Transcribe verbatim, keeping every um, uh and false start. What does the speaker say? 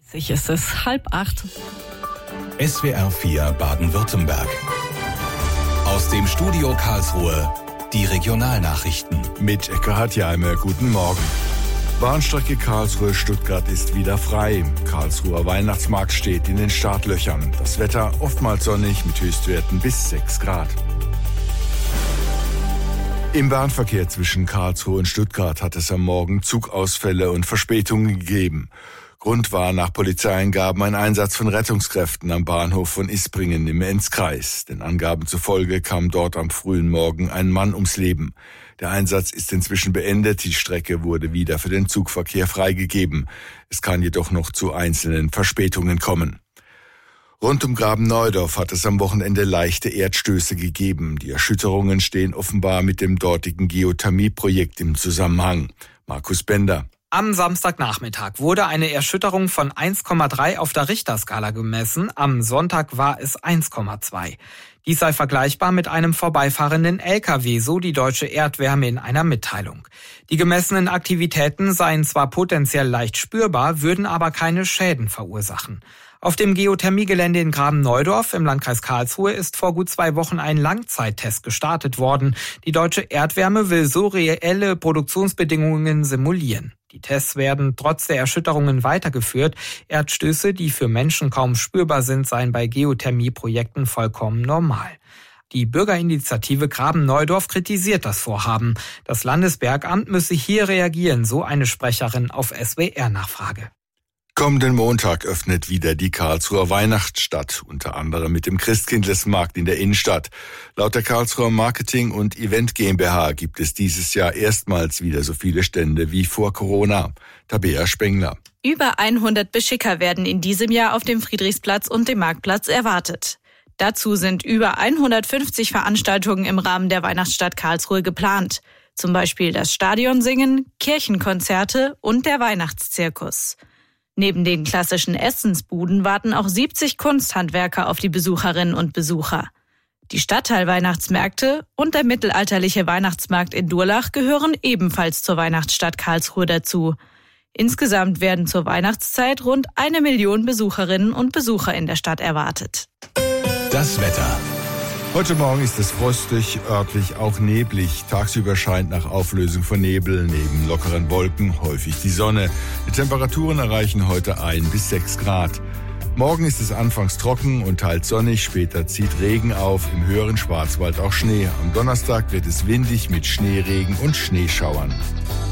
Sich ist es halb acht. S W R vier Baden-Württemberg. Aus dem Studio Karlsruhe die Regionalnachrichten. Mit Eckhard Jaimer, guten Morgen. Bahnstrecke Karlsruhe-Stuttgart ist wieder frei. Karlsruher Weihnachtsmarkt steht in den Startlöchern. Das Wetter oftmals sonnig mit Höchstwerten bis sechs Grad. Im Bahnverkehr zwischen Karlsruhe und Stuttgart hat es am Morgen Zugausfälle und Verspätungen gegeben. Grund war nach Polizeiangaben ein Einsatz von Rettungskräften am Bahnhof von Ispringen im Enzkreis. Den Angaben zufolge kam dort am frühen Morgen ein Mann ums Leben. Der Einsatz ist inzwischen beendet, die Strecke wurde wieder für den Zugverkehr freigegeben. Es kann jedoch noch zu einzelnen Verspätungen kommen. Rund um Graben-Neudorf hat es am Wochenende leichte Erdstöße gegeben. Die Erschütterungen stehen offenbar mit dem dortigen Geothermieprojekt im Zusammenhang. Markus Bender. Am Samstagnachmittag wurde eine Erschütterung von eins Komma drei auf der Richterskala gemessen. Am Sonntag war es eins Komma zwei. Dies sei vergleichbar mit einem vorbeifahrenden L K W, so die Deutsche Erdwärme in einer Mitteilung. Die gemessenen Aktivitäten seien zwar potenziell leicht spürbar, würden aber keine Schäden verursachen. Auf dem Geothermiegelände in Graben-Neudorf im Landkreis Karlsruhe ist vor gut zwei Wochen ein Langzeittest gestartet worden. Die Deutsche Erdwärme will so reelle Produktionsbedingungen simulieren. Die Tests werden trotz der Erschütterungen weitergeführt. Erdstöße, die für Menschen kaum spürbar sind, seien bei Geothermieprojekten vollkommen normal. Die Bürgerinitiative Graben-Neudorf kritisiert das Vorhaben. Das Landesbergamt müsse hier reagieren, so eine Sprecherin auf S W R-Nachfrage. Kommenden Montag öffnet wieder die Karlsruher Weihnachtsstadt, unter anderem mit dem Christkindlesmarkt in der Innenstadt. Laut der Karlsruher Marketing- und Event GmbH gibt es dieses Jahr erstmals wieder so viele Stände wie vor Corona. Tabea Spengler. Über hundert Beschicker werden in diesem Jahr auf dem Friedrichsplatz und dem Marktplatz erwartet. Dazu sind über hundertfünfzig Veranstaltungen im Rahmen der Weihnachtsstadt Karlsruhe geplant. Zum Beispiel das Stadionsingen, Kirchenkonzerte und der Weihnachtszirkus. Neben den klassischen Essensbuden warten auch siebzig Kunsthandwerker auf die Besucherinnen und Besucher. Die Stadtteilweihnachtsmärkte und der mittelalterliche Weihnachtsmarkt in Durlach gehören ebenfalls zur Weihnachtsstadt Karlsruhe dazu. Insgesamt werden zur Weihnachtszeit rund eine Million Besucherinnen und Besucher in der Stadt erwartet. Das Wetter. Heute Morgen ist es frostig, örtlich auch neblig. Tagsüber scheint nach Auflösung von Nebel neben lockeren Wolken häufig die Sonne. Die Temperaturen erreichen heute ein bis sechs Grad. Morgen ist es anfangs trocken und teils sonnig, später zieht Regen auf, im höheren Schwarzwald auch Schnee. Am Donnerstag wird es windig mit Schneeregen und Schneeschauern.